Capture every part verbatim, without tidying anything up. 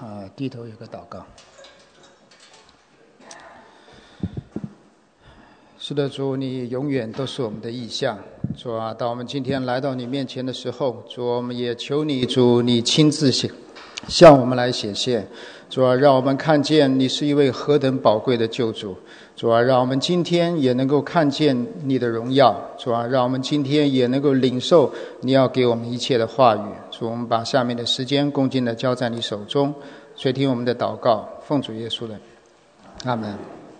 啊，低头有个祷告。是的，主，你永远都是我们的意象。主啊，当我们今天来到你面前的时候，主，我们也求你，主，你亲自向我们来显现。主啊，让我们看见你是一位何等宝贵的救主。主啊，让我们今天也能够看见你的荣耀。主啊，让我们今天也能够领受你要给我们一切的话语。主，我们把下面的时间恭敬地交在你手中，垂听我们的祷告，奉主耶稣的阿们。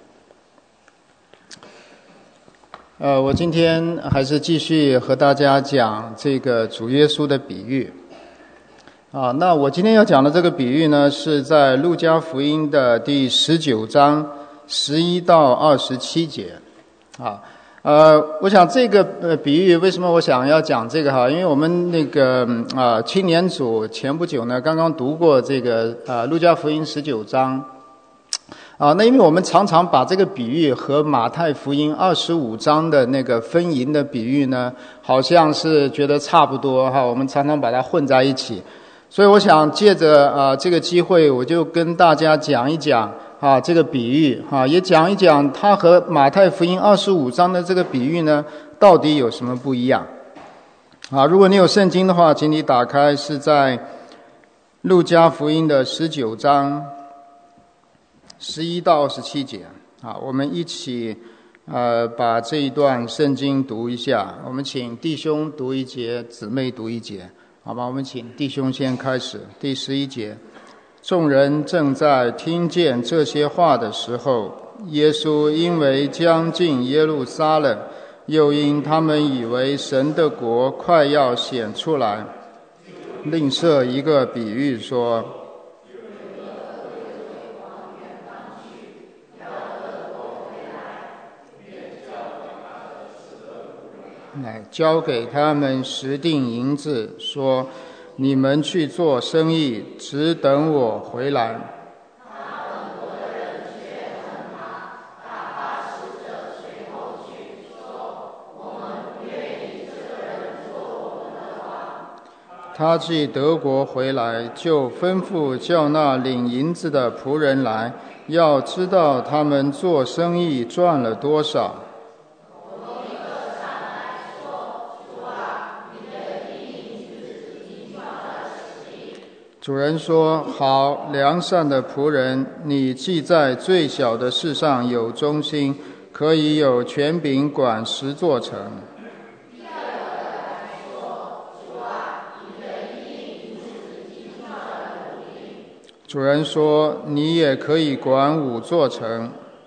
呃，我今天还是继续和大家讲这个主耶稣的比喻。啊，那我今天要讲的这个比喻呢，是在路加福音的第十九章十一到二十七节。啊，呃，我想这个呃比喻为什么我想要讲这个哈？因为我们那个啊、呃、青年组前不久呢刚刚读过这个啊路加福音十九章。啊，那因为我们常常把这个比喻和马太福音二十五章的那个分银的比喻呢，好像是觉得差不多哈，我们常常把它混在一起。所以我想借着啊这个机会，我就跟大家讲一讲啊这个比喻啊，也讲一讲它和马太福音二十五章的这个比喻呢，到底有什么不一样。啊，如果你有圣经的话，请你打开是在路加福音的十九章十一到二十七节。啊，我们一起呃把这一段圣经读一下。我们请弟兄读一节，姊妹读一节。好吧，我们请弟兄先开始。第十一节，众人正在听见这些话的时候，耶稣因为将近耶路撒冷，又因他们以为神的国快要显出来，另设一个比喻说，乃交给他们十锭银子，说：你们去做生意，只等我回来。他既得国回来，就吩咐叫那领银子的仆人来，要知道他们做生意赚了多少。主人说：好，良善的仆人，你既在最小的事上有忠心，可以有权柄管十座城。主人说：你也可以管五座城。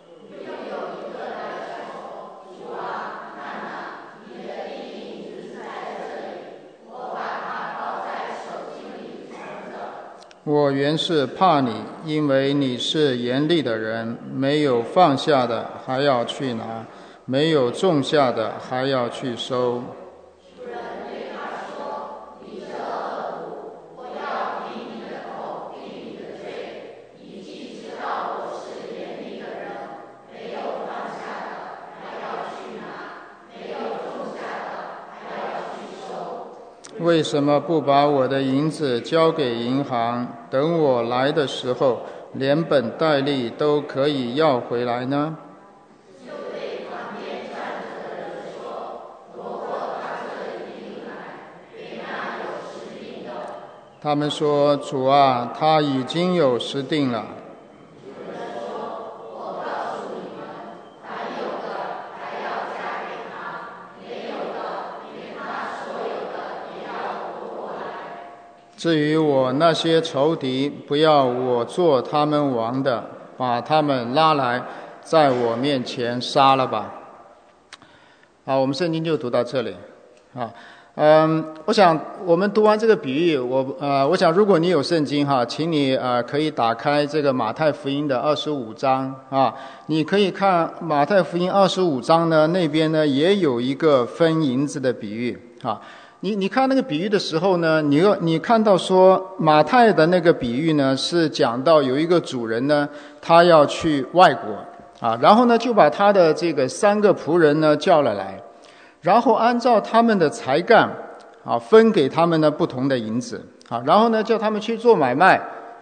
我原是怕你，因为你是严厉的人，没有放下的还要去拿，没有种下的还要去收。主人对他说：你这恶仆，我要凭你的口定你的罪。你既知道我是严厉的人，没有放下的还要去拿，没有种下的还要去收。为什么不把我的银子交给银行，等我来的时候连本带利都可以要回来呢？就对旁边站着的人说：夺过他这银来，给那有十锭的。他们说：主啊，他已经有十锭了。主人说：我告诉你们，凡有的还要加给他，没有的连他所有的也要夺过来。至于我那些仇敌，不要我做他们王的，把他们拉来，在我面前杀了吧。好，我们圣经就读到这里。啊，嗯，我想我们读完这个比喻，我呃，我想如果你有圣经哈，请你呃可以打开这个马太福音的二十五章啊，你可以看马太福音二十五章呢，那边呢也有一个分银子的比喻啊。你你看那个比喻的时候呢，你你看到说马太的那个比喻呢，是讲到有一个主人呢，他要去外国啊，然后呢就把他的这个三个仆人呢叫了来，然后按照他们的才干啊，分给他们呢不同的银子啊，然后呢叫他们去做买卖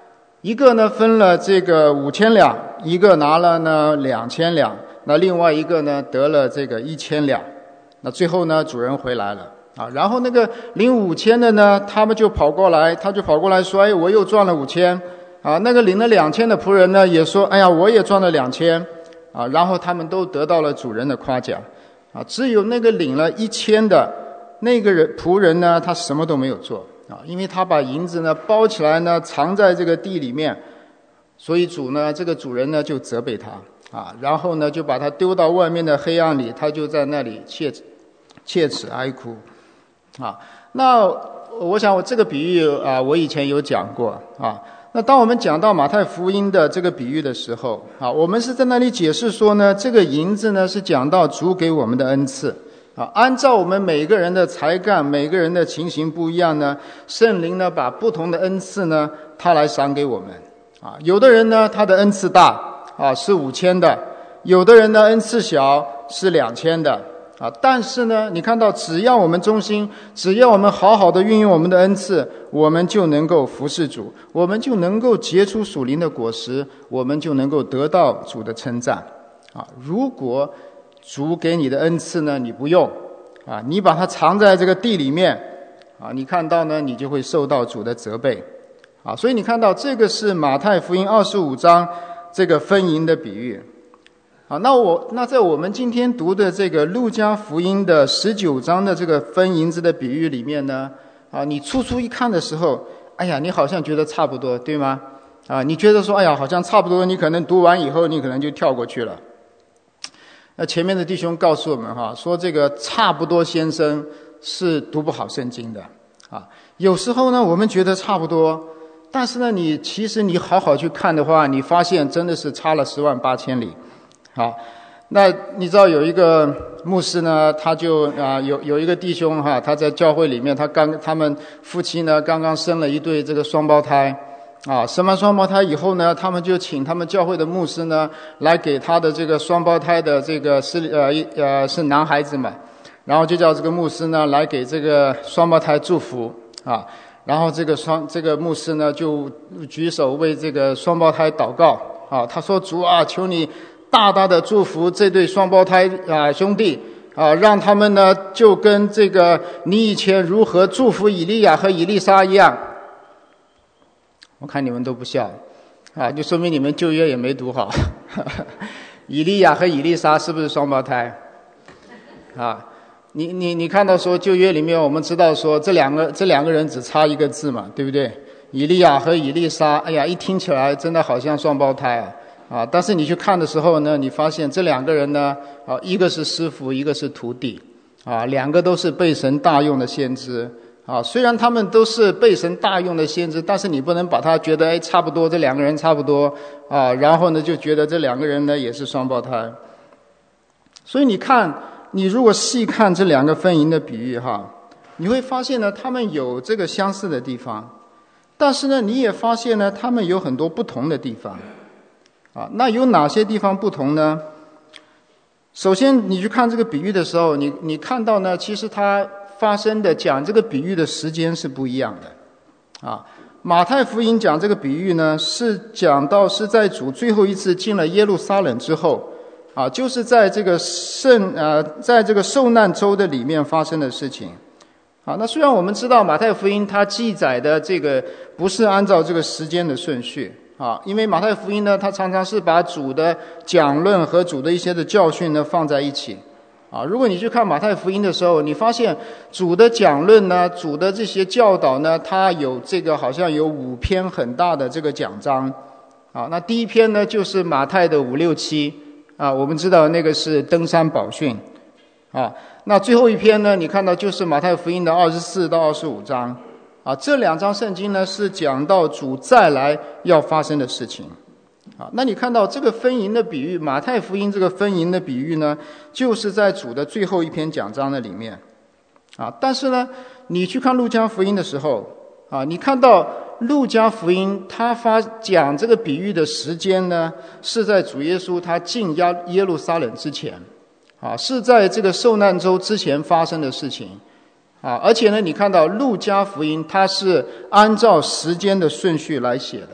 一个呢分了这个五千两，一个拿了呢两千两，那另外一个呢得了这个一千两。那最后呢主人回来了啊，然后那个领五千的呢，他们就跑过来，他就跑过来说，哎，我又赚了五千啊。那个领了两千的仆人呢也说，哎呀，我也赚了两千啊。然后他们都得到了主人的夸奖啊。只有那个领了一千的那个人仆人呢，他什么都没有做啊，因为他把银子呢包起来呢，藏在这个地里面，所以主呢，这个主人呢就责备他啊，然后呢就把他丢到外面的黑暗里，他就在那里切切齿哀哭啊。那我想我这个比喻啊，我以前有讲过啊。那当我们讲到马太福音的这个比喻的时候啊，我们是在那里解释说呢，这个银子呢是讲到主给我们的恩赐啊，按照我们每个人的才干，每个人的情形不一样呢，圣灵呢把不同的恩赐呢，他来赏给我们啊。有的人呢，他的恩赐大啊，是五千的；有的人呢，恩赐小，是两千的啊。但是呢，你看到，只要我们忠心，只要我们好好的运用我们的恩赐，我们就能够服侍主，我们就能够结出属灵的果实，我们就能够得到主的称赞啊。如果主给你的恩赐呢，你不用啊，你把它藏在这个地里面啊，你看到呢，你就会受到主的责备啊。所以你看到这个是马太福音二十五章这个分银的比喻啊。那我那在我们今天读的这个路加福音的十九章的这个分银子的比喻里面呢啊，你初初一看的时候，哎呀，你好像觉得差不多，对吗？啊，你觉得说，哎呀，好像差不多，你可能读完以后，你可能就跳过去了。那前面的弟兄告诉我们哈，说这个差不多先生是读不好圣经的啊。有时候呢，我们觉得差不多，但是呢，你其实你好好去看的话，你发现真的是差了十万八千里。好，那你知道有一个牧师呢，他就啊有有一个弟兄哈，他在教会里面，他刚他们夫妻呢刚刚生了一对这个双胞胎。啊，生完双胞胎以后呢，他们就请他们教会的牧师呢，来给他的这个双胞胎的这个是呃呃是男孩子嘛，然后就叫这个牧师呢来给这个双胞胎祝福啊，然后这个双这个牧师呢就举手为这个双胞胎祷告啊，他说主啊，求你大大的祝福这对双胞胎啊兄弟啊，让他们呢就跟这个你以前如何祝福以利亚和以利沙一样。我看你们都不笑啊，就说明你们旧约也没读好以利亚和以利沙是不是双胞胎啊？你你你看到说旧约里面我们知道说这两个这两个人只差一个字嘛，对不对？以利亚和以利沙，哎呀，一听起来真的好像双胞胎啊啊！但是你去看的时候呢，你发现这两个人呢啊，一个是师傅，一个是徒弟啊，两个都是被神大用的先知啊，虽然他们都是被神大用的先知，但是你不能把他觉得哎差不多，这两个人差不多啊，然后呢就觉得这两个人呢也是双胞胎。所以你看，你如果细看这两个分银的比喻哈，你会发现呢，他们有这个相似的地方，但是呢，你也发现呢，他们有很多不同的地方啊。那有哪些地方不同呢？首先，你去看这个比喻的时候，你你看到呢，其实它发生的讲这个比喻的时间是不一样的啊。马太福音讲这个比喻呢，是讲到是在主最后一次进了耶路撒冷之后啊，就是在这个圣呃，在这个受难周的里面发生的事情啊。那虽然我们知道马太福音它记载的这个不是按照这个时间的顺序啊，因为马太福音呢，它常常是把主的讲论和主的一些的教训呢放在一起啊。如果你去看马太福音的时候，你发现主的讲论呢，主的这些教导呢，它有这个好像有五篇很大的这个讲章啊。那第一篇呢，就是马太的五六七啊，我们知道那个是登山宝训啊。那最后一篇呢，你看到就是马太福音的二十四到二十五章啊。这两章圣经呢，是讲到主再来要发生的事情啊。那你看到这个分银的比喻，马太福音这个分银的比喻呢，就是在主的最后一篇讲章的里面啊。但是呢，你去看路加福音的时候啊，你看到路加福音他发讲这个比喻的时间呢，是在主耶稣他进耶耶路撒冷之前啊，是在这个受难周之前发生的事情啊。而且呢，你看到路加福音它是按照时间的顺序来写的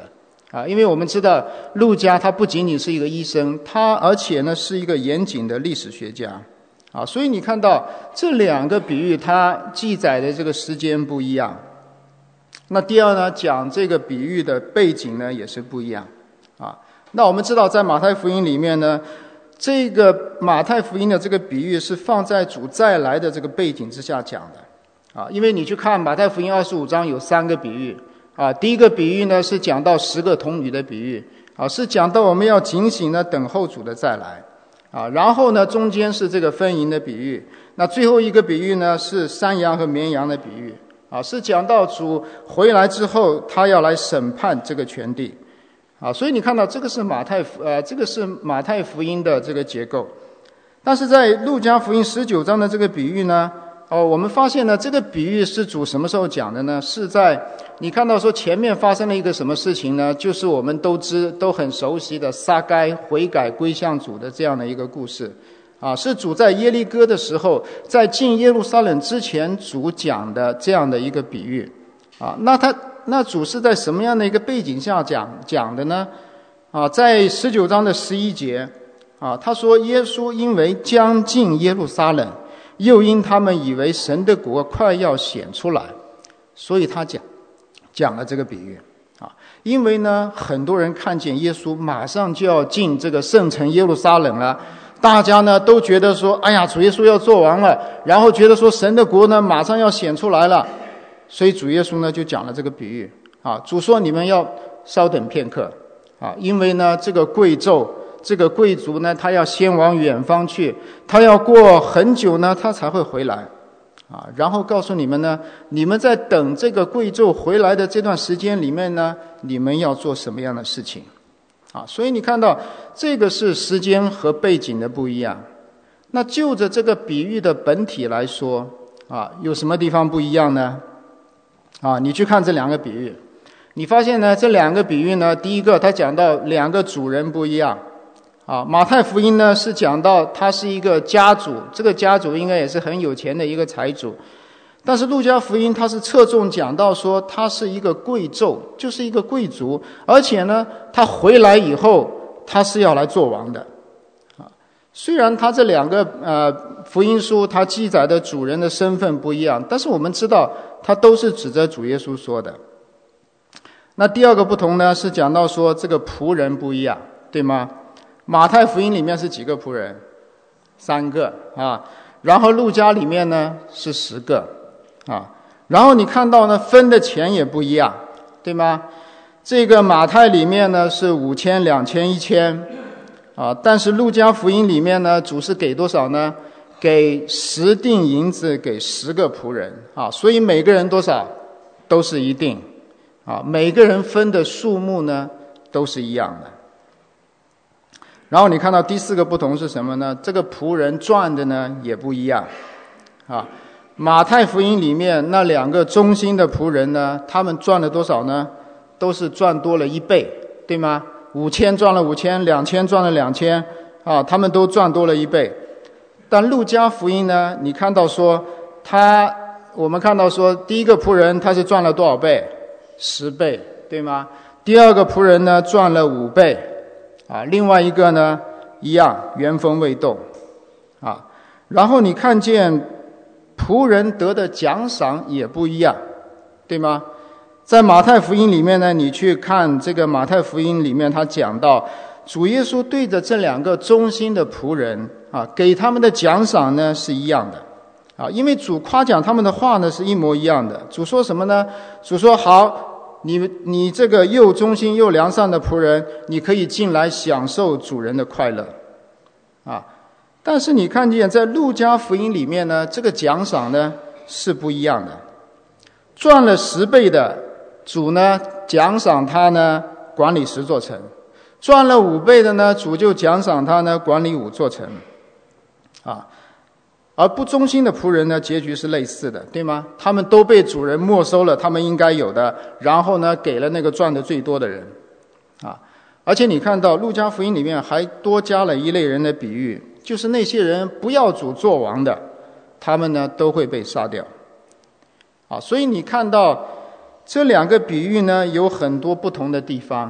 啊，因为我们知道路加他不仅仅是一个医生，他而且呢是一个严谨的历史学家。啊，所以你看到这两个比喻它记载的这个时间不一样。那第二呢，讲这个比喻的背景呢也是不一样。啊，那我们知道在马太福音里面呢，这个马太福音的这个比喻是放在主再来的这个背景之下讲的。啊，因为你去看马太福音二十五章有三个比喻。啊，第一个比喻呢是讲到十个童女的比喻。啊，是讲到我们要警醒呢等候主的再来。啊，然后呢中间是这个分银的比喻。那最后一个比喻呢是山羊和绵羊的比喻。啊，是讲到主回来之后他要来审判这个全地。啊，所以你看到这个是马太呃这个是马太福音的这个结构。但是在路加福音十九章的这个比喻呢，哦，我们发现呢这个比喻是主什么时候讲的呢？是在你看到说前面发生了一个什么事情呢？就是我们都知都很熟悉的撒该悔改归向主的这样的一个故事。啊，是主在耶利哥的时候，在进耶路撒冷之前主讲的这样的一个比喻。啊，那他那主是在什么样的一个背景下讲讲的呢？啊，在十九章的十一节。啊，他说耶稣因为将近耶路撒冷，又因他们以为神的国快要显出来，所以他讲讲了这个比喻。啊，因为呢很多人看见耶稣马上就要进这个圣城耶路撒冷了，大家呢都觉得说，哎呀，主耶稣要做王了，然后觉得说神的国呢马上要显出来了，所以主耶稣呢就讲了这个比喻。啊，主说你们要稍等片刻。啊，因为呢这个贵胄这个贵族呢他要先往远方去，他要过很久呢他才会回来。啊，然后告诉你们呢，你们在等这个贵胄回来的这段时间里面呢，你们要做什么样的事情。啊，所以你看到这个是时间和背景的不一样。那就着这个比喻的本体来说，啊，有什么地方不一样呢？啊，你去看这两个比喻，你发现呢这两个比喻呢，第一个他讲到两个主人不一样。啊，马太福音呢是讲到他是一个家主，这个家主应该也是很有钱的一个财主。但是路加福音他是侧重讲到说他是一个贵胄，就是一个贵族，而且呢他回来以后他是要来做王的。啊，虽然他这两个呃福音书他记载的主人的身份不一样，但是我们知道他都是指着主耶稣说的。那第二个不同呢是讲到说这个仆人不一样，对吗？马太福音里面是几个仆人？三个啊。然后路加里面呢是十个啊。然后你看到呢分的钱也不一样，对吗？这个马太里面呢是五千、两千、一千啊，但是路加福音里面呢主是给多少呢？给十锭银子给十个仆人啊，所以每个人多少？都是一锭啊，每个人分的数目呢都是一样的。然后你看到第四个不同是什么呢？这个仆人赚的呢也不一样。啊，马太福音里面那两个忠心的仆人呢，他们赚了多少呢？都是赚多了一倍，对吗？五千赚了五千，两千赚了两千，啊，他们都赚多了一倍。但路加福音呢，你看到说他，我们看到说第一个仆人他是赚了多少倍？十倍，对吗？第二个仆人呢赚了五倍。啊，另外一个呢，一样原封未动，啊，然后你看见仆人得的奖赏也不一样，对吗？在马太福音里面呢，你去看这个马太福音里面，他讲到主耶稣对着这两个忠心的仆人啊，给他们的奖赏呢是一样的，啊，因为主夸奖他们的话呢是一模一样的。主说什么呢？主说好。你你这个又忠心又良善的仆人，你可以进来享受主人的快乐，啊！但是你看见在路加福音里面呢，这个奖赏呢是不一样的。赚了十倍的主呢，奖赏他呢管理十座城；赚了五倍的呢，主就奖赏他呢管理五座城，啊！而不忠心的仆人呢，结局是类似的，对吗？他们都被主人没收了他们应该有的，然后呢给了那个赚的最多的人，啊！而且你看到路加福音里面还多加了一类人的比喻，就是那些人不要主做王的，他们呢都会被杀掉，啊！所以你看到这两个比喻呢有很多不同的地方，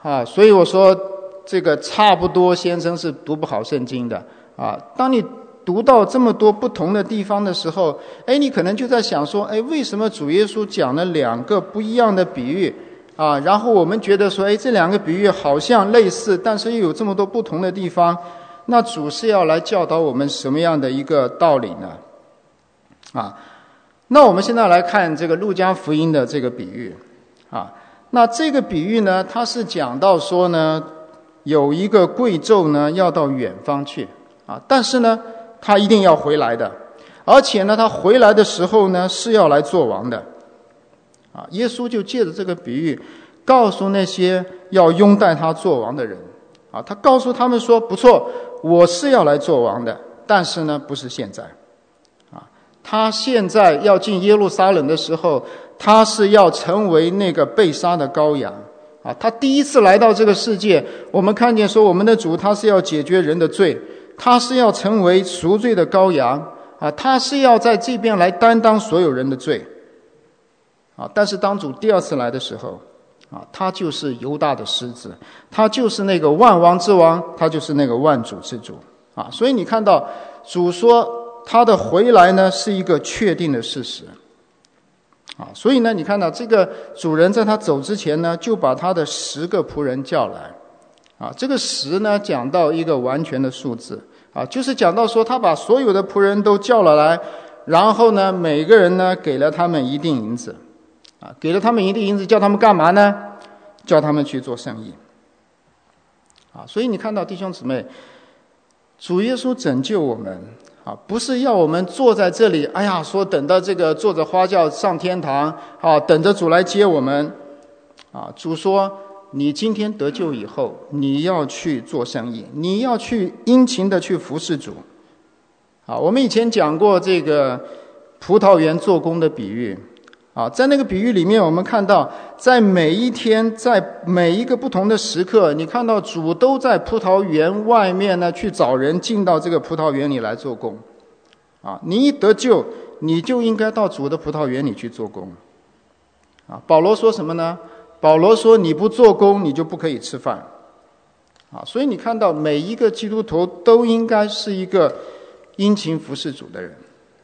啊，所以我说这个差不多先生是读不好圣经的啊。当你读到这么多不同的地方的时候，哎，你可能就在想说，哎，为什么主耶稣讲了两个不一样的比喻啊？然后我们觉得说，哎，这两个比喻好像类似，但是又有这么多不同的地方，那主是要来教导我们什么样的一个道理呢？啊，那我们现在来看这个路加福音的这个比喻啊。那这个比喻呢，它是讲到说呢，有一个贵胄呢要到远方去啊，但是呢他一定要回来的，而且呢他回来的时候呢是要来做王的啊。耶稣就借着这个比喻告诉那些要拥戴他做王的人啊，他告诉他们说，不错，我是要来做王的，但是呢不是现在啊。他现在要进耶路撒冷的时候，他是要成为那个被杀的羔羊啊！他第一次来到这个世界，我们看见说，我们的主他是要解决人的罪，他是要成为赎罪的羔羊啊！他是要在这边来担当所有人的罪啊！但是当主第二次来的时候啊，他就是犹大的狮子，他就是那个万王之王，他就是那个万主之主啊！所以你看到主说他的回来呢是一个确定的事实啊，所以呢，你看到这个主人在他走之前呢，就把他的十个仆人叫来，啊，这个十呢讲到一个完全的数字，啊，就是讲到说他把所有的仆人都叫了来，然后呢，每个人呢给了他们一锭银子，啊，给了他们一锭银子，叫他们干嘛呢？叫他们去做生意，啊，所以你看到弟兄姊妹，主耶稣拯救我们。啊，不是要我们坐在这里，哎呀，说等到这个坐着花轿上天堂，啊，等着主来接我们，啊，主说你今天得救以后，你要去做生意，你要去殷勤的去服侍主。啊，我们以前讲过这个葡萄园做工的比喻，啊，在那个比喻里面，我们看到在每一天，在每一个不同的时刻，你看到主都在葡萄园外面呢去找人进到这个葡萄园里来做工，啊，你一得救，你就应该到主的葡萄园里去做工，啊，保罗说什么呢？保罗说你不做工，你就不可以吃饭，啊，所以你看到每一个基督徒都应该是一个殷勤服侍主的人。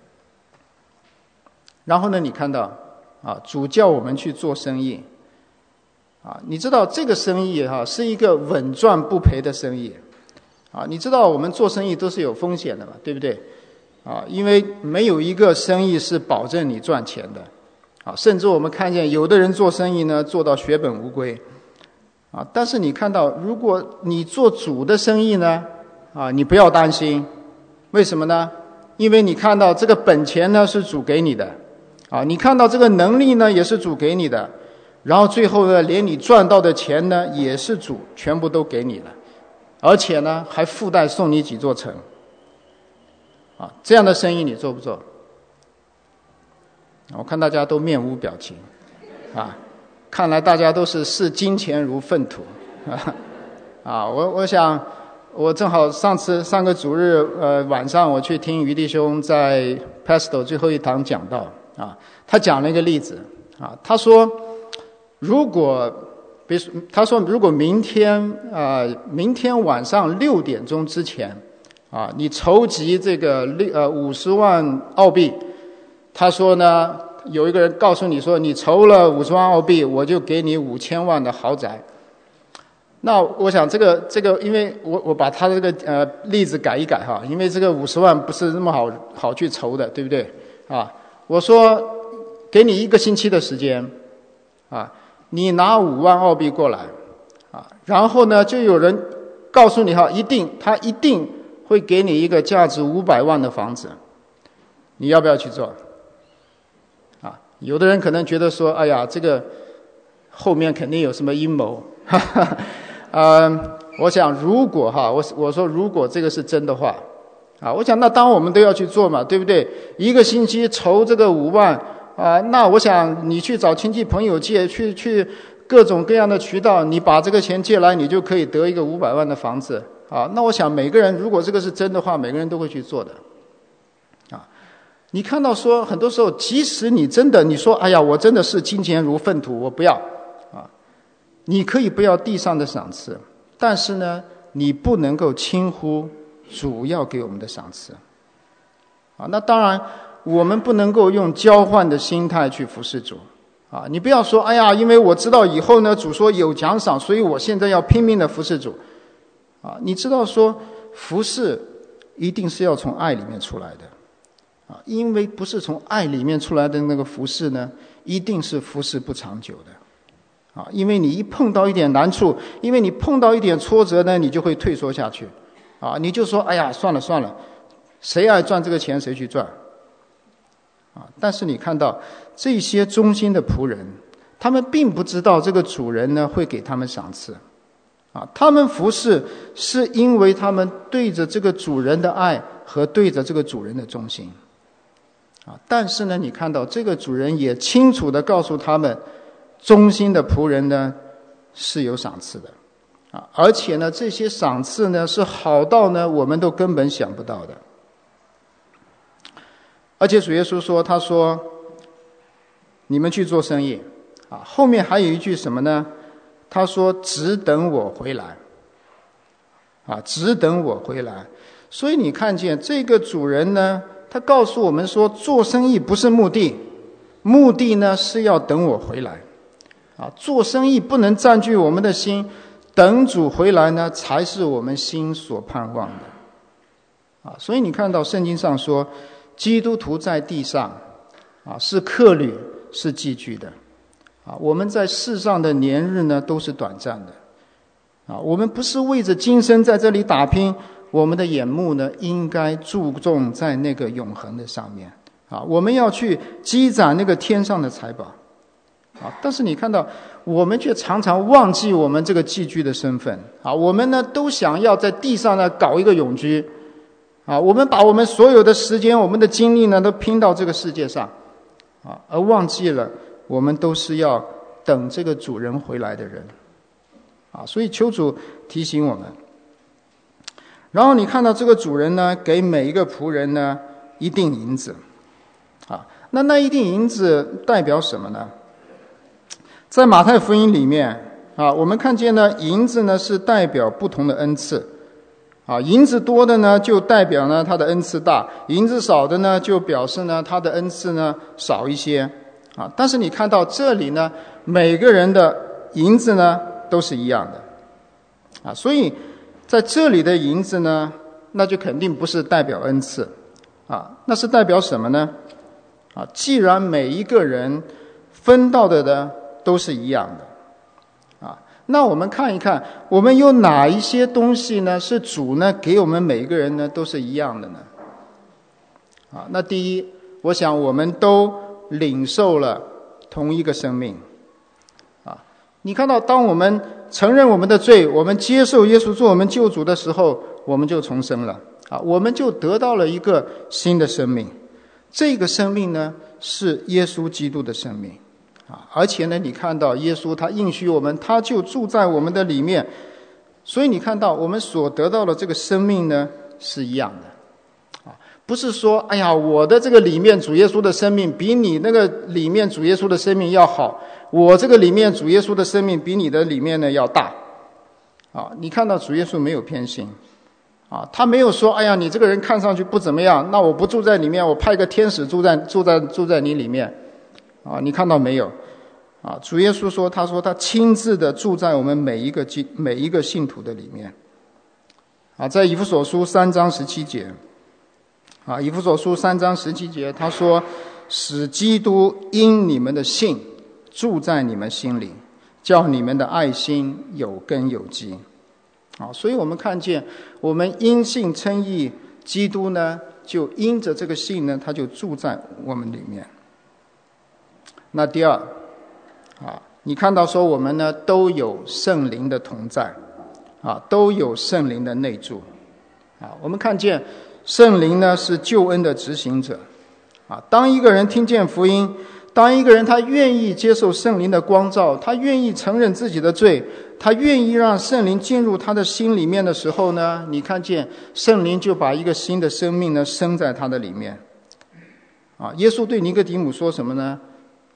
然后呢，你看到啊，主叫我们去做生意，啊，你知道这个生意哈、啊、是一个稳赚不赔的生意，啊，你知道我们做生意都是有风险的嘛，对不对？啊，因为没有一个生意是保证你赚钱的，啊，甚至我们看见有的人做生意呢做到血本无归，啊，但是你看到如果你做主的生意呢，啊，你不要担心，为什么呢？因为你看到这个本钱呢是主给你的。啊，你看到这个能力呢，也是主给你的，然后最后呢，连你赚到的钱呢，也是主全部都给你了，而且呢，还附带送你几座城。啊，这样的生意你做不做？我看大家都面无表情，啊，看来大家都是视金钱如粪土，啊，啊，我我想，我正好上次上个主日呃晚上我去听于弟兄在 Pesto 最后一堂讲道。啊，他讲了一个例子啊，他说，如果，比如他说，如果明天啊、呃，明天晚上六点钟之前，啊，你筹集这个六呃五十万澳币，他说呢，有一个人告诉你说，你筹了五十万澳币，我就给你五千万的豪宅。那我想这个这个，因为我我把他这个呃例子改一改哈，因为这个五十万不是那么好好去筹的，对不对啊？我说，给你一个星期的时间，啊，你拿五万澳币过来，啊，然后呢，就有人告诉你哈，一定他一定会给你一个价值五百万的房子，你要不要去做？啊，有的人可能觉得说，哎呀，这个后面肯定有什么阴谋，哈哈，嗯，我想如果哈，我我说如果这个是真的话。啊，我想那当我们都要去做嘛，对不对？一个星期筹这个五万啊，那我想你去找亲戚朋友借，去去各种各样的渠道，你把这个钱借来，你就可以得一个五百万的房子啊。那我想每个人如果这个是真的话，每个人都会去做的。啊，你看到说很多时候，即使你真的你说，哎呀，我真的是金钱如粪土，我不要啊， 你可以不要地上的赏赐，但是呢，你不能够轻忽主要给我们的赏赐。啊，那当然，我们不能够用交换的心态去服侍主。啊，你不要说，哎呀，因为我知道以后呢，主说有奖赏，所以我现在要拼命的服侍主。啊，你知道说，服侍一定是要从爱里面出来的。啊，因为不是从爱里面出来的那个服侍呢，一定是服侍不长久的。啊，因为你一碰到一点难处，因为你碰到一点挫折呢，你就会退缩下去。啊，你就说，哎呀，算了算了，谁爱赚这个钱谁去赚。啊，但是你看到这些忠心的仆人，他们并不知道这个主人呢会给他们赏赐。啊，他们服侍是因为他们对着这个主人的爱和对着这个主人的忠心。啊，但是呢，你看到这个主人也清楚地告诉他们，忠心的仆人呢是有赏赐的。啊，而且呢，这些赏赐呢是好到呢我们都根本想不到的。而且主耶稣说，他说你们去做生意。啊，后面还有一句什么呢？他说只等我回来。啊，只等我回来。所以你看见这个主人呢，他告诉我们说，做生意不是目的，目的呢是要等我回来。啊，做生意不能占据我们的心，等主回来呢才是我们心所盼望的。啊，所以你看到圣经上说，基督徒在地上啊是客旅，是寄居的。啊，我们在世上的年日呢都是短暂的。啊，我们不是为着今生在这里打拼，我们的眼目呢应该注重在那个永恒的上面。啊，我们要去积攒那个天上的财宝。啊，但是你看到我们却常常忘记我们这个寄居的身份。啊，我们呢都想要在地上呢搞一个永居。啊，我们把我们所有的时间，我们的精力呢都拼到这个世界上。啊，而忘记了我们都是要等这个主人回来的人。啊，所以求主提醒我们。然后你看到这个主人呢给每一个仆人呢一锭银子。啊，那那一锭银子代表什么呢？在马太福音里面啊，我们看见呢银子呢是代表不同的恩赐。啊，银子多的呢就代表呢他的恩赐大，银子少的呢就表示呢他的恩赐呢少一些。啊，但是你看到这里呢，每个人的银子呢都是一样的。啊，所以在这里的银子呢，那就肯定不是代表恩赐。啊，那是代表什么呢？啊，既然每一个人分到的呢都是一样的。那我们看一看，我们有哪一些东西呢是主呢给我们每一个人呢都是一样的呢？啊，那第一，我想我们都领受了同一个生命。啊，你看到当我们承认我们的罪，我们接受耶稣做我们救主的时候，我们就重生了。啊，我们就得到了一个新的生命。这个生命呢是耶稣基督的生命。啊，而且呢，你看到耶稣他应许我们，他就住在我们的里面，所以你看到我们所得到的这个生命呢是一样的。啊，不是说哎呀，我的这个里面主耶稣的生命比你那个里面主耶稣的生命要好，我这个里面主耶稣的生命比你的里面呢要大。啊，你看到主耶稣没有偏心。啊，他没有说哎呀，你这个人看上去不怎么样，那我不住在里面，我派个天使住在住在住在你里面。啊，你看到没有？啊，主耶稣说，他说他亲自的住在我们每一个基每一个信徒的里面。啊，在以弗所书三章十七节，啊，以弗所书三章十七节，他说，使基督因你们的信住在你们心里，叫你们的爱心有根有基。啊，所以我们看见，我们因信称义，基督呢就因着这个信呢，他就住在我们里面。那第二，啊，你看到说我们呢都有圣灵的同在，啊，都有圣灵的内住。啊，我们看见圣灵呢是救恩的执行者。啊，当一个人听见福音，当一个人他愿意接受圣灵的光照，他愿意承认自己的罪，他愿意让圣灵进入他的心里面的时候呢，你看见圣灵就把一个新的生命呢生在他的里面。啊，耶稣对尼哥底母说什么呢？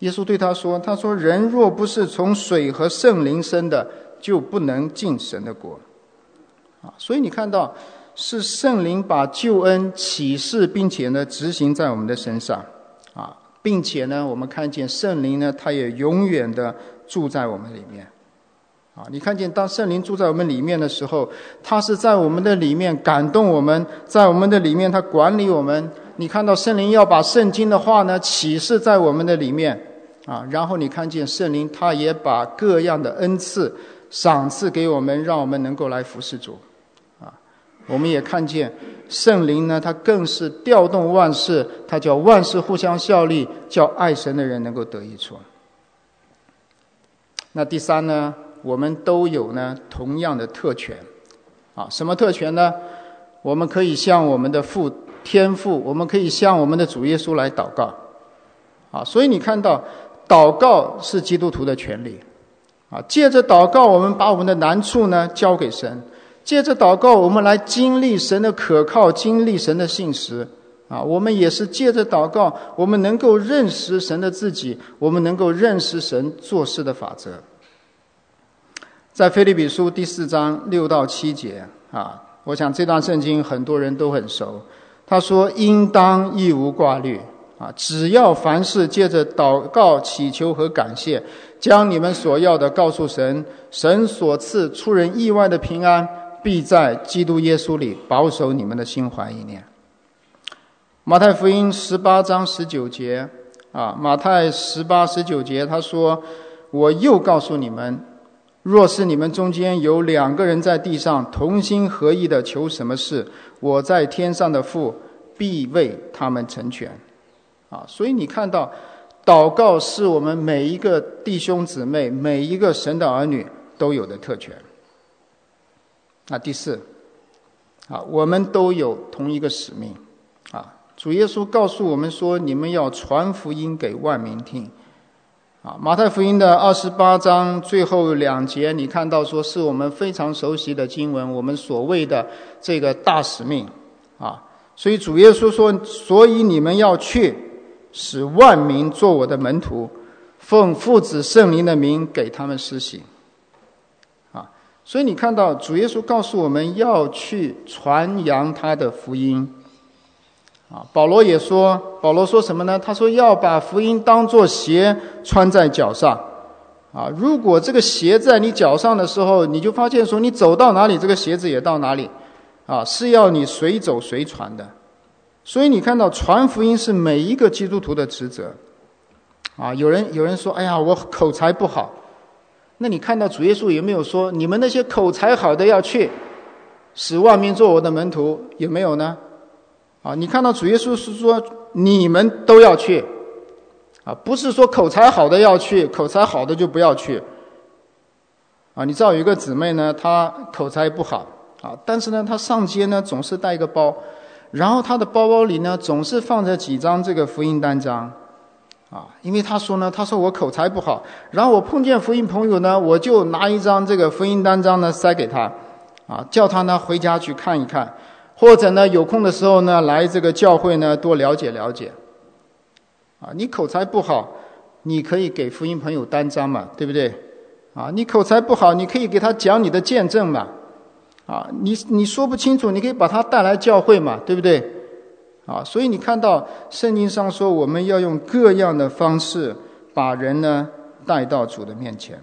耶稣对他说，他说人若不是从水和圣灵生的，就不能进神的国。啊，所以你看到是圣灵把救恩启示，并且呢执行在我们的身上啊，并且呢我们看见圣灵呢他也永远的住在我们里面啊。你看见当圣灵住在我们里面的时候，他是在我们的里面感动我们，在我们的里面他管理我们。你看到圣灵要把圣经的话呢启示在我们的里面啊，然后你看见圣灵他也把各样的恩赐赏赐给我们，让我们能够来服侍主啊。我们也看见圣灵呢，他更是调动万事，他叫万事互相效力，叫爱神的人能够得益处。那第三呢，我们都有呢同样的特权啊。什么特权呢？我们可以向我们的父天父，我们可以向我们的主耶稣来祷告啊。所以你看到祷告是基督徒的权利啊。借着祷告，我们把我们的难处呢交给神，借着祷告我们来经历神的可靠，经历神的信实啊。我们也是借着祷告，我们能够认识神的自己，我们能够认识神做事的法则。在腓立比书第四章六到七节啊，我想这段圣经很多人都很熟。他说应当一无挂虑啊，只要凡事借着祷告祈求和感谢，将你们所要的告诉神，神所赐出人意外的平安必在基督耶稣里保守你们的心怀意念。马太福音十八章十九节啊，马太十八十九节他说，我又告诉你们，若是你们中间有两个人在地上同心合意的求什么事，我在天上的父必为他们成全啊。所以你看到祷告是我们每一个弟兄姊妹，每一个神的儿女都有的特权。那第四啊，我们都有同一个使命啊。主耶稣告诉我们说，你们要传福音给万民听啊。马太福音的二十八章最后两节，你看到说是我们非常熟悉的经文，我们所谓的这个大使命啊。所以主耶稣说，所以你们要去，使万民做我的门徒，奉父子圣灵的名给他们施洗啊。所以你看到主耶稣告诉我们要去传扬他的福音啊。保罗也说，保罗说什么呢？他说要把福音当作鞋穿在脚上啊。如果这个鞋在你脚上的时候，你就发现说你走到哪里这个鞋子也到哪里啊，是要你随走随传的。所以你看到传福音是每一个基督徒的职责啊。有人有人说，哎呀，我口才不好，那你看到主耶稣有没有说你们那些口才好的要去使万民做我的门徒，有没有呢？啊，你看到主耶稣是说你们都要去啊，不是说口才好的要去，口才好的就不要去啊。你知道有一个姊妹呢，她口才不好啊，但是呢她上街呢总是带一个包，然后她的包包里呢总是放着几张这个福音单张啊。因为她说呢，她说我口才不好，然后我碰见福音朋友呢，我就拿一张这个福音单张呢塞给他啊，叫他呢回家去看一看，或者呢有空的时候呢来这个教会呢多了解了解啊。你口才不好，你可以给福音朋友单张嘛，对不对啊？你口才不好，你可以给他讲你的见证嘛啊。你你说不清楚，你可以把他带来教会嘛，对不对啊？所以你看到圣经上说我们要用各样的方式把人呢带到主的面前。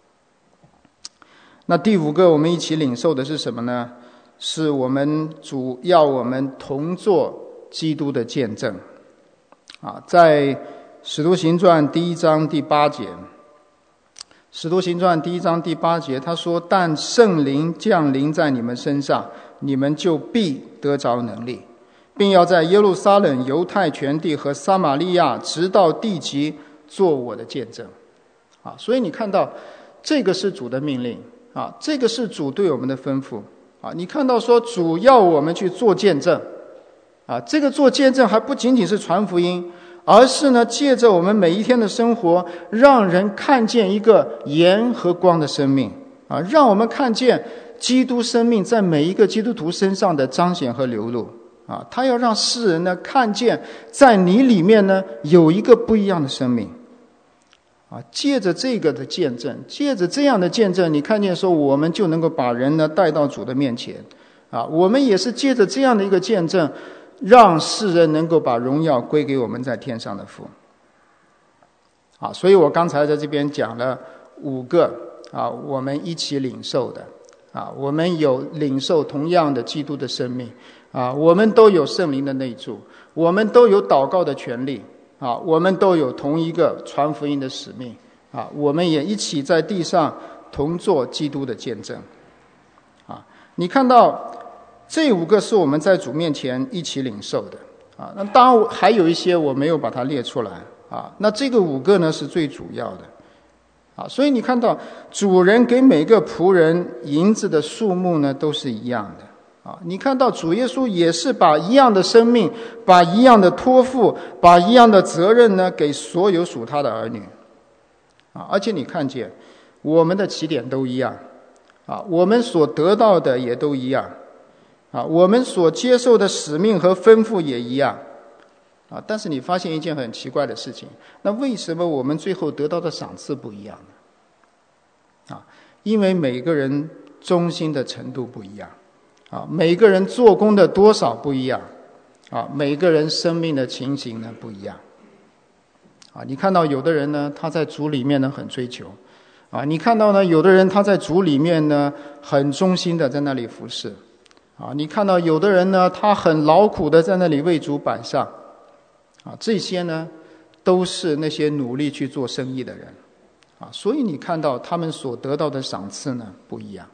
那第五个我们一起领受的是什么呢？是我们主要我们同做基督的见证啊。在使徒行传第一章第八节，使徒行传第一章第八节他说，但圣灵降临在你们身上，你们就必得着能力，并要在耶路撒冷、犹太全地和撒玛利亚直到地极做我的见证啊。所以你看到这个是主的命令啊，这个是主对我们的吩咐啊。你看到说主要我们去做见证啊，这个做见证还不仅仅是传福音，而是呢借着我们每一天的生活，让人看见一个盐和光的生命啊，让我们看见基督生命在每一个基督徒身上的彰显和流露啊。他要让世人呢看见在你里面呢有一个不一样的生命啊，借着这个的见证，借着这样的见证，你看见说我们就能够把人呢带到主的面前啊，我们也是借着这样的一个见证，让世人能够把荣耀归给我们在天上的父啊。所以我刚才在这边讲了五个啊，我们一起领受的啊，我们有领受同样的基督的生命啊，我们都有圣灵的内住，我们都有祷告的权利啊，我们都有同一个传福音的使命啊，我们也一起在地上同做基督的见证啊。你看到这五个是我们在主面前一起领受的啊，那当然还有一些我没有把它列出来啊，那这个五个呢是最主要的啊。所以你看到主人给每个仆人银子的数目呢都是一样的啊，你看到主耶稣也是把一样的生命，把一样的托付，把一样的责任呢给所有属他的儿女啊。而且你看见我们的起点都一样啊，我们所得到的也都一样啊，我们所接受的使命和吩咐也一样啊。但是你发现一件很奇怪的事情，那为什么我们最后得到的赏赐不一样呢？啊，因为每个人忠心的程度不一样啊，每个人做工的多少不一样啊，每个人生命的情形呢不一样啊。你看到有的人呢，他在主里面呢很追求啊，你看到呢有的人他在主里面呢很忠心的在那里服侍啊，你看到有的人呢他很劳苦的在那里为主摆上啊，这些呢都是那些努力去做生意的人啊，所以你看到他们所得到的赏赐呢不一样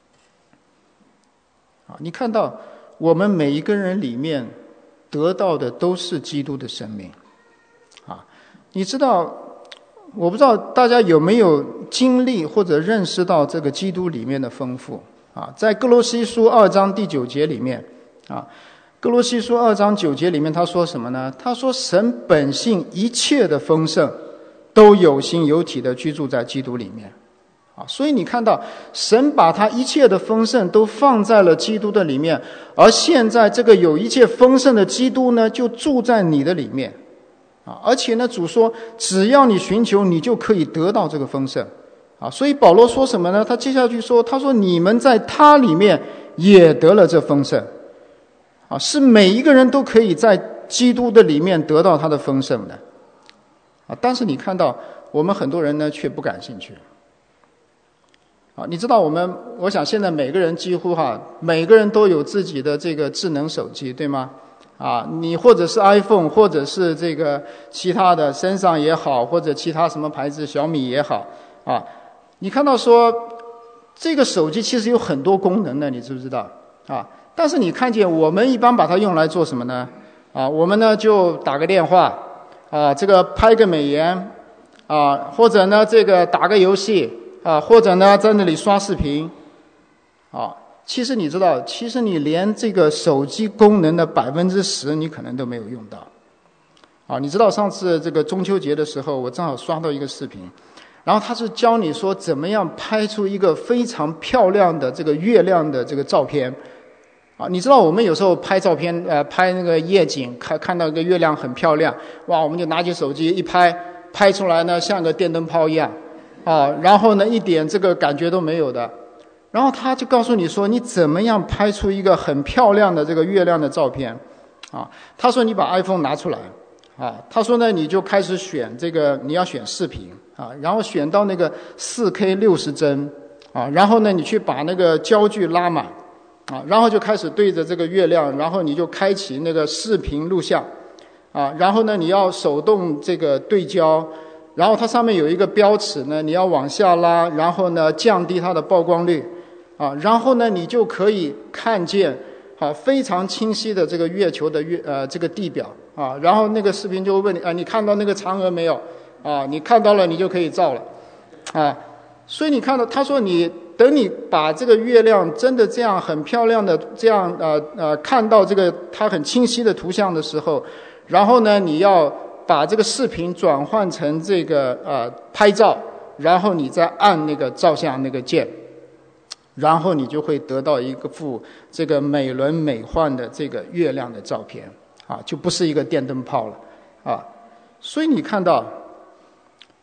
啊。你看到我们每一个人里面得到的都是基督的生命啊。你知道，我不知道大家有没有经历或者认识到这个基督里面的丰富啊。在哥罗西书二章第九节里面啊，哥罗西书二章九节里面他说什么呢？他说神本性一切的丰盛都有形有体的居住在基督里面啊。所以你看到神把他一切的丰盛都放在了基督的里面，而现在这个有一切丰盛的基督呢就住在你的里面啊。而且呢主说只要你寻求，你就可以得到这个丰盛啊。所以保罗说什么呢？他接下去说，他说你们在他里面也得了这丰盛啊，是每一个人都可以在基督的里面得到他的丰盛的啊。但是你看到我们很多人呢却不感兴趣啊。你知道我们，我想现在每个人几乎哈，每个人都有自己的这个智能手机，对吗？啊，你或者是 iPhone， 或者是这个其他的身上也好，或者其他什么牌子小米也好啊，你看到说这个手机其实有很多功能的，你知不知道啊？但是你看见我们一般把它用来做什么呢？啊，我们呢就打个电话啊，这个拍个美颜啊，或者呢这个打个游戏啊，或者呢在那里刷视频啊。其实你知道，其实你连这个手机功能的百分之十你可能都没有用到啊。你知道上次这个中秋节的时候，我正好刷到一个视频，然后他是教你说怎么样拍出一个非常漂亮的这个月亮的这个照片啊。你知道我们有时候拍照片呃拍那个夜景，看看到一个月亮很漂亮，哇，我们就拿起手机一拍，拍出来呢像个电灯泡一样啊，然后呢一点这个感觉都没有的。然后他就告诉你说你怎么样拍出一个很漂亮的这个月亮的照片啊。他说你把 iPhone 拿出来啊，他说呢你就开始选这个，你要选视频啊，然后选到那个 四K 六十帧啊，然后呢你去把那个焦距拉满啊，然后就开始对着这个月亮，然后你就开启那个视频录像啊，然后呢你要手动这个对焦，然后它上面有一个标尺呢，你要往下拉，然后呢降低它的曝光率啊，然后呢你就可以看见啊非常清晰的这个月球的月呃这个地表啊。然后那个视频就会问你啊，你看到那个嫦娥没有啊？你看到了你就可以照了啊。所以你看到他说你等你把这个月亮真的这样很漂亮的这样呃呃看到这个它很清晰的图像的时候，然后呢你要把这个视频转换成这个呃拍照，然后你再按那个照相那个键，然后你就会得到一个幅这个美轮美奂的这个月亮的照片啊，就不是一个电灯泡了啊。所以你看到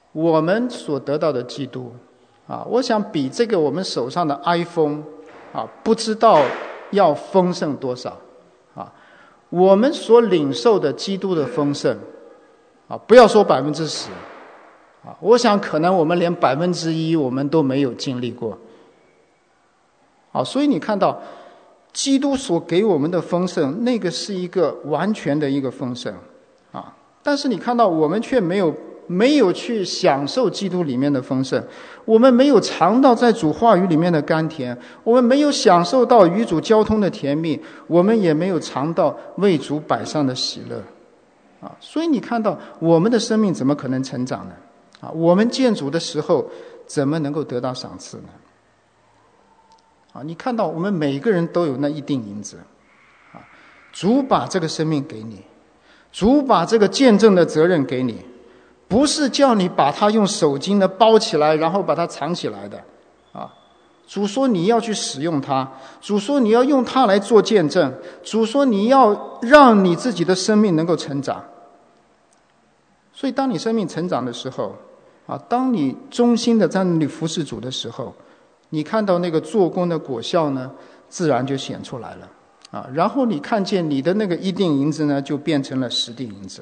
我们所得到的基督啊，我想比这个我们手上的 iPhone 啊，不知道要丰盛多少啊。我们所领受的基督的丰盛啊，不要说百分之十啊，我想可能我们连百分之一我们都没有经历过。好，所以你看到基督所给我们的丰盛，那个是一个完全的一个丰盛啊。但是你看到我们却没有没有去享受基督里面的丰盛，我们没有尝到在主话语里面的甘甜，我们没有享受到与主交通的甜蜜，我们也没有尝到为主摆上的喜乐啊。所以你看到我们的生命怎么可能成长呢？啊，我们见主的时候怎么能够得到赏赐呢？啊，你看到我们每个人都有那一锭银子啊，主把这个生命给你，主把这个见证的责任给你，不是叫你把它用手巾呢包起来，然后把它藏起来的啊。主说你要去使用它，主说你要用它来做见证，主说你要让你自己的生命能够成长。所以当你生命成长的时候啊，当你忠心的在那里服侍主的时候，你看到那个做工的果效呢，自然就显出来了啊。然后你看见你的那个一锭银子呢，就变成了十锭银子。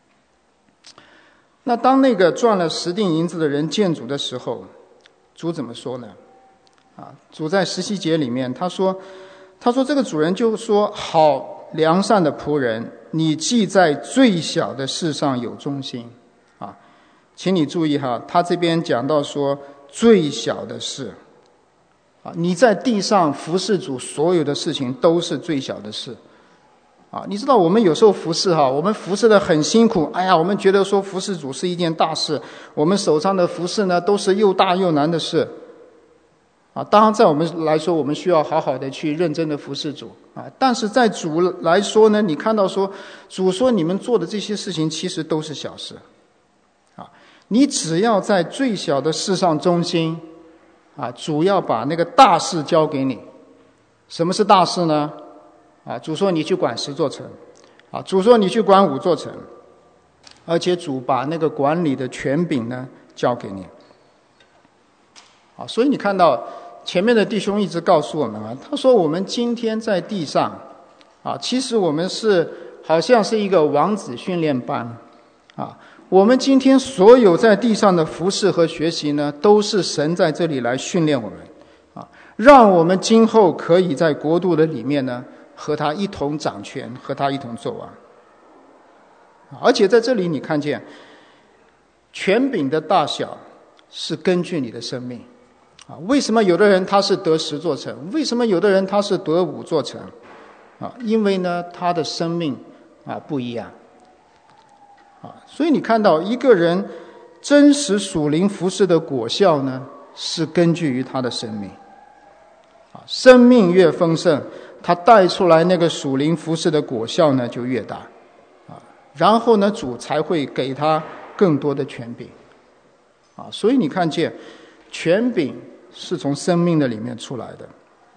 那当那个赚了十锭银子的人见主的时候，主怎么说呢？啊，主在十七节里面他说，他说这个主人就说：好良善的仆人，你既在最小的事上有忠心啊，请你注意哈，他这边讲到说最小的事啊，你在地上服侍主，所有的事情都是最小的事啊。你知道我们有时候服侍哈，我们服侍的很辛苦，哎呀，我们觉得说服侍主是一件大事，我们手上的服侍呢都是又大又难的事啊。当然在我们来说，我们需要好好的去认真的服侍主啊。但是在主来说呢，你看到说主说你们做的这些事情其实都是小事啊。你只要在最小的事上忠心啊，主要把那个大事交给你。什么是大事呢？啊，主说你去管十座城啊，主说你去管五座城，而且主把那个管理的权柄呢交给你啊。所以你看到前面的弟兄一直告诉我们啊，他说我们今天在地上啊，其实我们是好像是一个王子训练班啊。我们今天所有在地上的服事和学习呢，都是神在这里来训练我们啊，让我们今后可以在国度的里面呢和他一同掌权，和他一同作王。而且在这里你看见权柄的大小是根据你的生命啊。为什么有的人他是得十座城，为什么有的人他是得五座城啊？因为呢他的生命啊不一样啊。所以你看到一个人真实属灵服事的果效呢，是根据于他的生命啊。生命越丰盛，他带出来那个属灵服事的果效呢就越大啊。然后呢主才会给他更多的权柄啊。所以你看见权柄是从生命的里面出来的。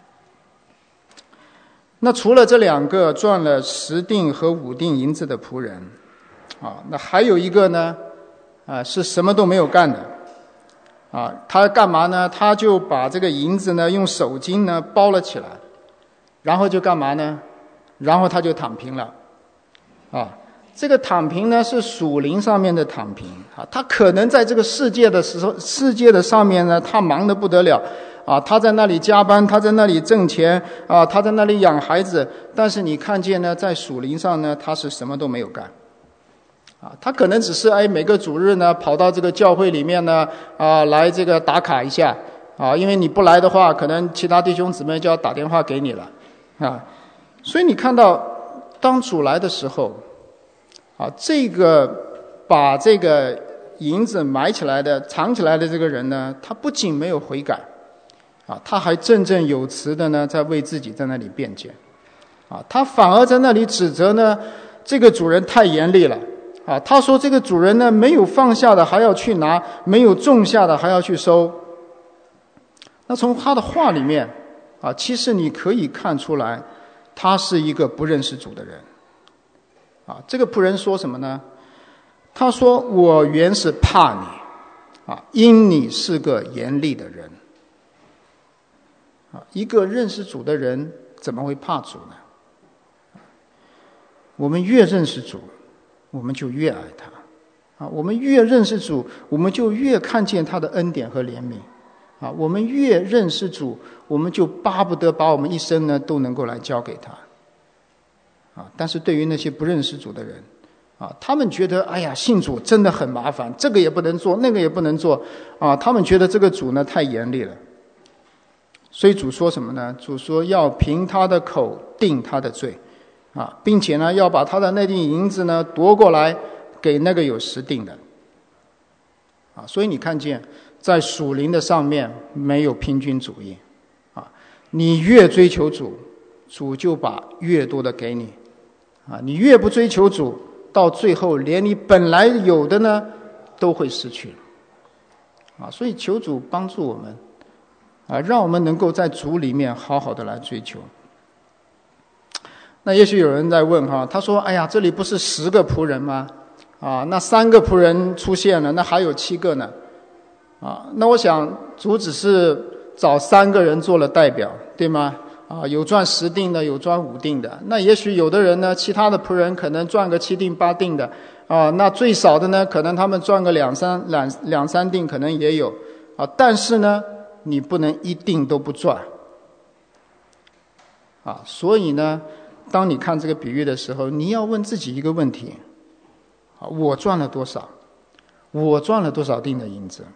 那除了这两个赚了十锭和五锭银子的仆人啊，那还有一个呢啊，是什么都没有干的啊。他干嘛呢？他就把这个银子呢用手巾呢包了起来，然后就干嘛呢？然后他就躺平了啊。这个躺平呢是属灵上面的躺平啊。他可能在这个世界的时候，世界的上面呢，他忙得不得了啊，他在那里加班，他在那里挣钱啊，他在那里养孩子。但是你看见呢，在属灵上呢，他是什么都没有干啊。他可能只是哎每个主日呢跑到这个教会里面呢啊来这个打卡一下啊，因为你不来的话，可能其他弟兄姊妹就要打电话给你了啊。所以你看到当主来的时候啊，这个把这个银子埋起来的藏起来的这个人呢，他不仅没有悔改啊，他还振振有词的呢在为自己在那里辩解啊。他反而在那里指责呢这个主人太严厉了啊。他说这个主人呢没有放下的还要去拿，没有种下的还要去收。那从他的话里面啊，其实你可以看出来他是一个不认识主的人啊。这个仆人说什么呢？他说我原是怕你啊，因你是个严厉的人。啊，一个认识主的人怎么会怕主呢？我们越认识主，我们就越爱他。啊，我们越认识主，我们就越看见他的恩典和怜悯。啊，我们越认识主，我们就巴不得把我们一生呢都能够来交给他。啊，但是对于那些不认识主的人，啊，他们觉得哎呀，信主真的很麻烦，这个也不能做，那个也不能做。啊，他们觉得这个主呢太严厉了。所以主说什么呢？主说要凭他的口定他的罪。啊，并且呢要把他的那锭银子呢夺过来给那个有实定的。啊，所以你看见在属灵的上面没有平均主义。啊，你越追求主，主就把越多的给你。啊，你越不追求主，到最后连你本来有的呢都会失去。啊，所以求主帮助我们，啊，让我们能够在主里面好好的来追求。那也许有人在问哈，他说：“哎呀，这里不是十个仆人吗？啊，那三个仆人出现了，那还有七个呢？啊，那我想主只是找三个人做了代表，对吗？啊，有赚十锭的，有赚五锭的。那也许有的人呢，其他的仆人可能赚个七锭八锭的，啊，那最少的呢，可能他们赚个两三两两三锭，可能也有。啊，但是呢，你不能一锭都不赚。啊，所以呢。”当你看这个比喻的时候，你要问自己一个问题：啊，我赚了多少？我赚了多少锭的银子？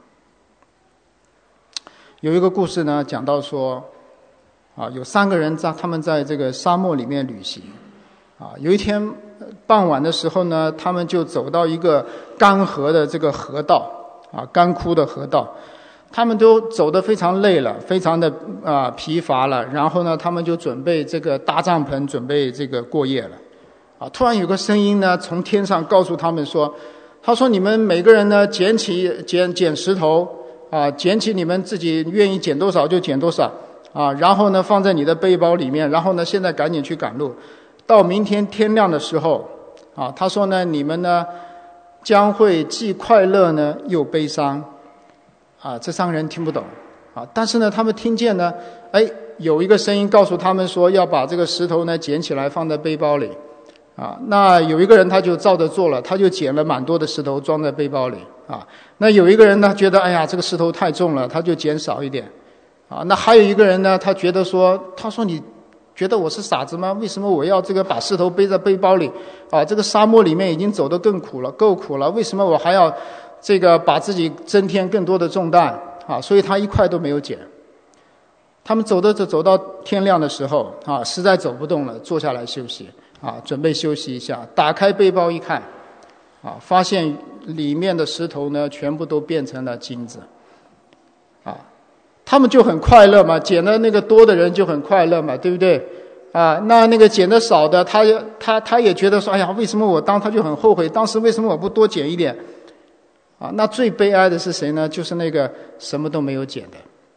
有一个故事呢，讲到说，啊，有三个人在他们在这个沙漠里面旅行，啊，有一天傍晚的时候呢，他们就走到一个干涸的这个河道，啊，干枯的河道。他们都走得非常累了，非常的啊、呃、疲乏了，然后呢，他们就准备这个搭帐篷，准备这个过夜了。啊，突然有个声音呢，从天上告诉他们说：“他说你们每个人呢，捡起捡捡石头啊，捡起你们自己愿意捡多少就捡多少啊，然后呢放在你的背包里面，然后呢现在赶紧去赶路，到明天天亮的时候啊，他说呢你们呢将会既快乐呢又悲伤。”啊，这三个人听不懂，啊，但是呢，他们听见呢，哎，有一个声音告诉他们说要把这个石头呢捡起来放在背包里，啊，那有一个人他就照着做了，他就捡了蛮多的石头装在背包里，啊，那有一个人呢觉得哎呀这个石头太重了，他就捡少一点，啊，那还有一个人呢，他觉得说，他说你觉得我是傻子吗？为什么我要这个把石头背在背包里？啊，这个沙漠里面已经走得更苦了，够苦了，为什么我还要？这个把自己增添更多的重担啊，所以他一块都没有捡。他们走着走走到天亮的时候啊，实在走不动了，坐下来休息啊，准备休息一下。打开背包一看，啊，发现里面的石头呢，全部都变成了金子。啊，他们就很快乐嘛，捡的那个多的人就很快乐嘛，对不对？啊，那那个捡的少的，他他他也觉得说，哎呀，为什么我当他就很后悔，当时为什么我不多捡一点？啊，那最悲哀的是谁呢？就是那个什么都没有捡的。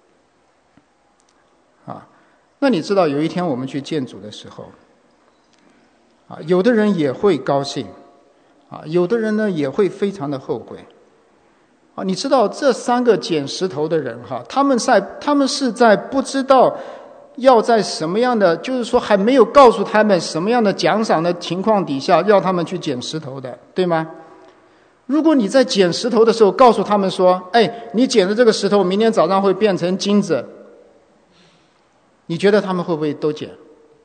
啊，那你知道有一天我们去见主的时候，啊，有的人也会高兴，啊，有的人呢也会非常的后悔。啊，你知道这三个捡石头的人哈，他们在他们是在不知道要在什么样的，就是说还没有告诉他们什么样的奖赏的情况底下，要他们去捡石头的，对吗？如果你在捡石头的时候告诉他们说，哎，你捡的这个石头明天早上会变成金子，你觉得他们会不会都捡？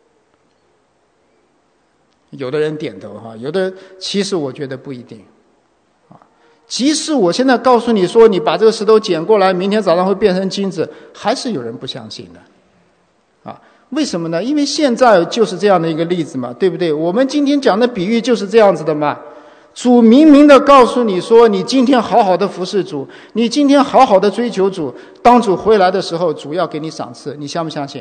有的人点头哈，有的其实我觉得不一定。啊，即使我现在告诉你说你把这个石头捡过来，明天早上会变成金子，还是有人不相信的。啊，为什么呢？因为现在就是这样的一个例子嘛，对不对？我们今天讲的比喻就是这样子的嘛。主明明的告诉你说，你今天好好的服侍主，你今天好好的追求主，当主回来的时候，主要给你赏赐，你相不相信？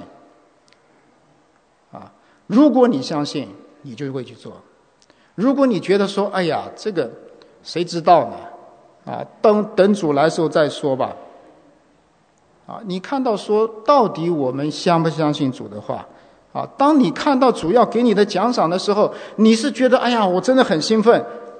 啊，如果你相信，你就会去做；如果你觉得说，哎呀，这个谁知道呢？啊，等等主来的时候再说吧。啊，你看到说，到底我们相不相信主的话？啊，当你看到主要给你的奖赏的时候，你是觉得，哎呀，我真的很兴奋。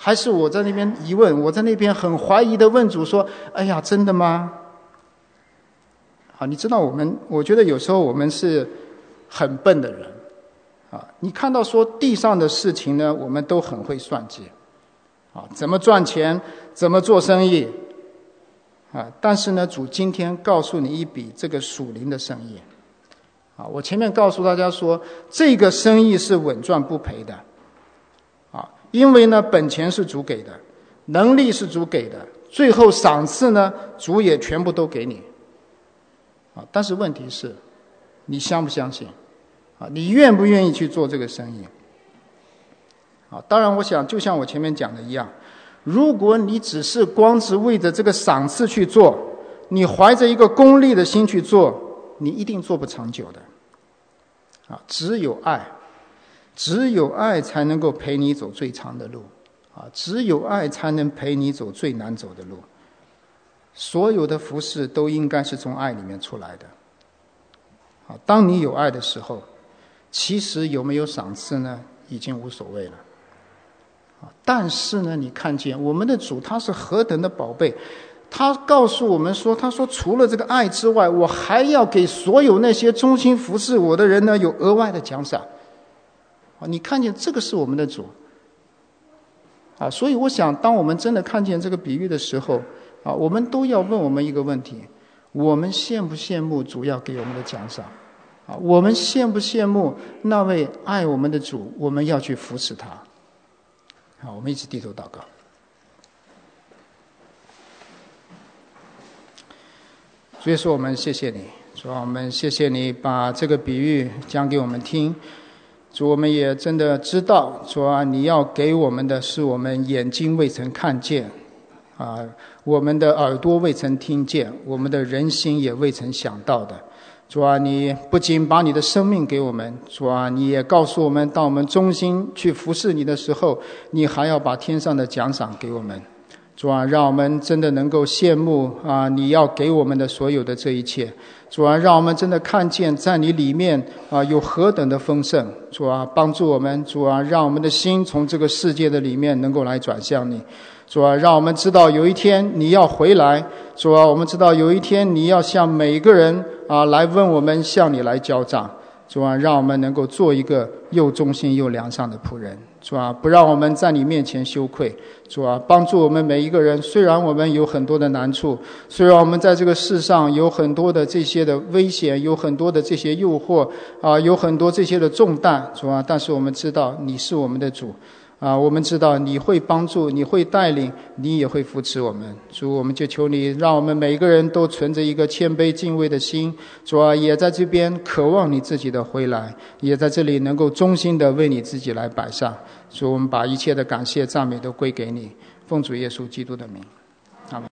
还是我在那边疑问，我在那边很怀疑的问主说，哎呀，真的吗？啊，你知道我们，我觉得有时候我们是很笨的人啊。你看到说地上的事情呢，我们都很会算计啊，怎么赚钱，怎么做生意啊。但是呢，主今天告诉你一笔这个属灵的生意啊。我前面告诉大家说，这个生意是稳赚不赔的啊，因为呢，本钱是主给的，能力是主给的，最后赏赐呢，主也全部都给你。啊，但是问题是，你相不相信？啊，你愿不愿意去做这个生意？啊，当然，我想就像我前面讲的一样，如果你只是光是为着这个赏赐去做，你怀着一个功利的心去做，你一定做不长久的。啊，只有爱，只有爱才能够陪你走最长的路。啊，只有爱才能陪你走最难走的路。所有的服事都应该是从爱里面出来的。啊，当你有爱的时候，其实有没有赏赐呢，已经无所谓了。啊，但是呢，你看见我们的主他是何等的宝贝，他告诉我们说，他说除了这个爱之外，我还要给所有那些忠心服事我的人呢，有额外的奖赏。啊，你看见这个是我们的主。啊，所以我想，当我们真的看见这个比喻的时候，啊，我们都要问我们一个问题：我们羡不羡慕主要给我们的奖赏？啊，我们羡不羡慕那位爱我们的主？我们要去服侍他。好，我们一起低头祷告。主耶稣，我们谢谢你，主啊，我们谢谢你把这个比喻讲给我们听。主，我们也真的知道，主啊，你要给我们的是我们眼睛未曾看见，啊，我们的耳朵未曾听见，我们的人心也未曾想到的。主啊，你不仅把你的生命给我们，主啊，你也告诉我们，当我们忠心去服侍你的时候，你还要把天上的奖赏给我们。主啊，让我们真的能够羡慕啊，你要给我们的所有的这一切。主啊，让我们真的看见在你里面啊有何等的丰盛。主啊，帮助我们，主啊，让我们的心从这个世界的里面能够来转向你。主啊，让我们知道有一天你要回来。主啊，我们知道有一天你要向每个人啊来问我们，向你来交账。主啊，让我们能够做一个又忠心又良善的仆人。主啊，不让我们在你面前羞愧。主啊，帮助我们每一个人，虽然我们有很多的难处，虽然我们在这个世上有很多的这些的危险，有很多的这些诱惑啊，有很多这些的重担，主啊，但是我们知道你是我们的主啊，我们知道你会帮助，你会带领，你也会扶持我们。主，我们就求你让我们每一个人都存着一个谦卑敬畏的心。主啊，也在这边渴望你自己的回来，也在这里能够忠心的为你自己来摆上。主，我们把一切的感谢赞美都归给你，奉主耶稣基督的名。